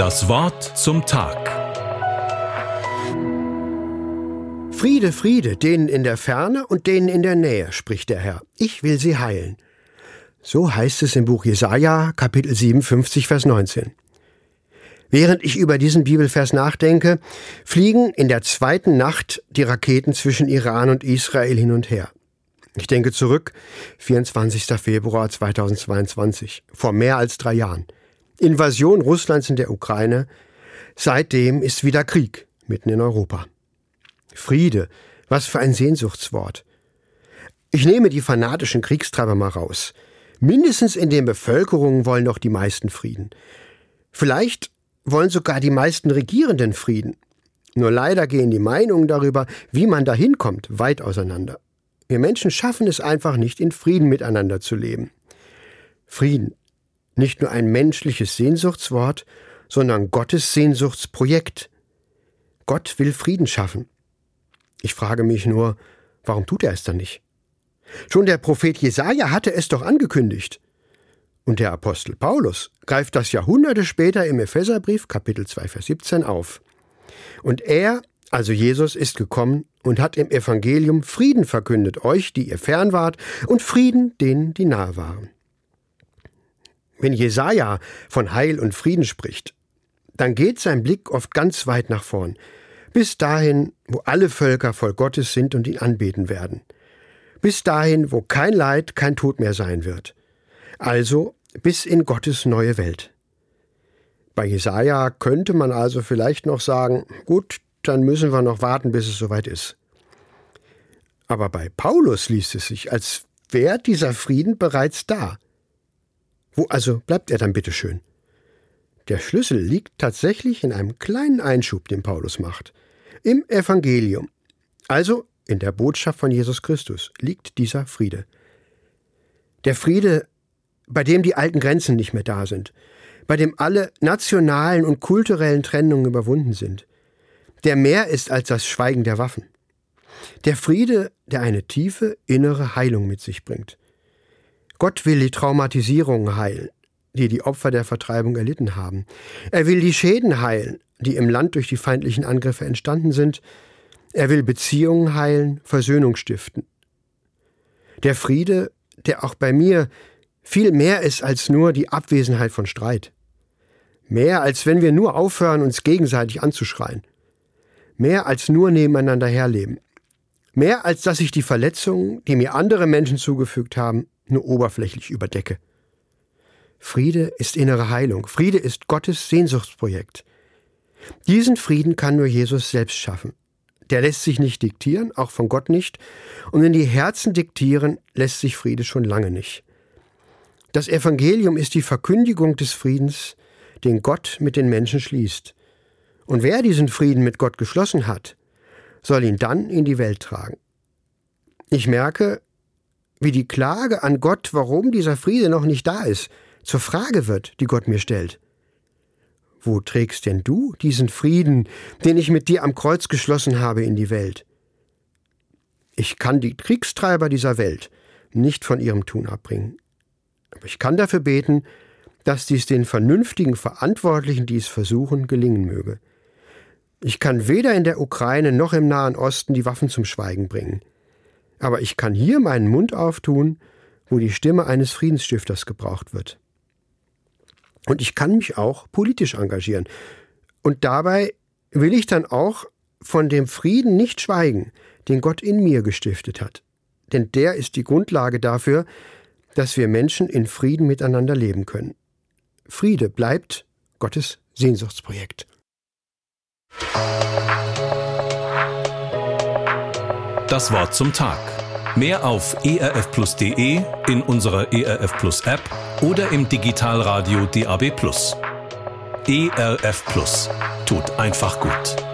Das Wort zum Tag. Friede, Friede, denen in der Ferne und denen in der Nähe, spricht der Herr. Ich will sie heilen. So heißt es im Buch Jesaja, Kapitel 57, Vers 19. Während ich über diesen Bibelvers nachdenke, fliegen in der zweiten Nacht die Raketen zwischen Iran und Israel hin und her. Ich denke zurück, 24. Februar 2022, vor mehr als 3 Jahren. Invasion Russlands in der Ukraine. Seitdem ist wieder Krieg mitten in Europa. Friede, was für ein Sehnsuchtswort. Ich nehme die fanatischen Kriegstreiber mal raus. Mindestens in den Bevölkerungen wollen doch die meisten Frieden. Vielleicht wollen sogar die meisten Regierenden Frieden. Nur leider gehen die Meinungen darüber, wie man da hinkommt, weit auseinander. Wir Menschen schaffen es einfach nicht, in Frieden miteinander zu leben. Frieden, nicht nur ein menschliches Sehnsuchtswort, sondern Gottes Sehnsuchtsprojekt. Gott will Frieden schaffen. Ich frage mich nur, warum tut er es dann nicht? Schon der Prophet Jesaja hatte es doch angekündigt. Und der Apostel Paulus greift das Jahrhunderte später im Epheserbrief, Kapitel 2, Vers 17 auf. Und er, also Jesus, ist gekommen und hat im Evangelium Frieden verkündet, euch, die ihr fern wart, und Frieden denen, die nahe waren. Wenn Jesaja von Heil und Frieden spricht, dann geht sein Blick oft ganz weit nach vorn, bis dahin, wo alle Völker voll Gottes sind und ihn anbeten werden. Bis dahin, wo kein Leid, kein Tod mehr sein wird. Also bis in Gottes neue Welt. Bei Jesaja könnte man also vielleicht noch sagen, gut, dann müssen wir noch warten, bis es soweit ist. Aber bei Paulus liest es sich, als wäre dieser Frieden bereits da. Wo also bleibt er dann bitteschön? Der Schlüssel liegt tatsächlich in einem kleinen Einschub, den Paulus macht. Im Evangelium, also in der Botschaft von Jesus Christus, liegt dieser Friede. Der Friede, bei dem die alten Grenzen nicht mehr da sind, bei dem alle nationalen und kulturellen Trennungen überwunden sind, der mehr ist als das Schweigen der Waffen. Der Friede, der eine tiefe innere Heilung mit sich bringt. Gott will die Traumatisierungen heilen, die die Opfer der Vertreibung erlitten haben. Er will die Schäden heilen, die im Land durch die feindlichen Angriffe entstanden sind. Er will Beziehungen heilen, Versöhnung stiften. Der Friede, der auch bei mir viel mehr ist als nur die Abwesenheit von Streit. Mehr als wenn wir nur aufhören, uns gegenseitig anzuschreien. Mehr als nur nebeneinander herleben. Mehr als dass ich die Verletzungen, die mir andere Menschen zugefügt haben, nur oberflächlich überdecke. Friede ist innere Heilung. Friede ist Gottes Sehnsuchtsprojekt. Diesen Frieden kann nur Jesus selbst schaffen. Der lässt sich nicht diktieren, auch von Gott nicht. Und wenn die Herzen diktieren, lässt sich Friede schon lange nicht. Das Evangelium ist die Verkündigung des Friedens, den Gott mit den Menschen schließt. Und wer diesen Frieden mit Gott geschlossen hat, soll ihn dann in die Welt tragen. Ich merke, wie die Klage an Gott, warum dieser Friede noch nicht da ist, zur Frage wird, die Gott mir stellt. Wo trägst denn du diesen Frieden, den ich mit dir am Kreuz geschlossen habe, in die Welt? Ich kann die Kriegstreiber dieser Welt nicht von ihrem Tun abbringen. Aber ich kann dafür beten, dass dies den vernünftigen Verantwortlichen, die es versuchen, gelingen möge. Ich kann weder in der Ukraine noch im Nahen Osten die Waffen zum Schweigen bringen. Aber ich kann hier meinen Mund auftun, wo die Stimme eines Friedensstifters gebraucht wird. Und ich kann mich auch politisch engagieren. Und dabei will ich dann auch von dem Frieden nicht schweigen, den Gott in mir gestiftet hat. Denn der ist die Grundlage dafür, dass wir Menschen in Frieden miteinander leben können. Friede bleibt Gottes Sehnsuchtsprojekt. Das Wort zum Tag. Mehr auf erfplus.de, in unserer ERF Plus App oder im Digitalradio DAB+. ERF Plus. Tut einfach gut.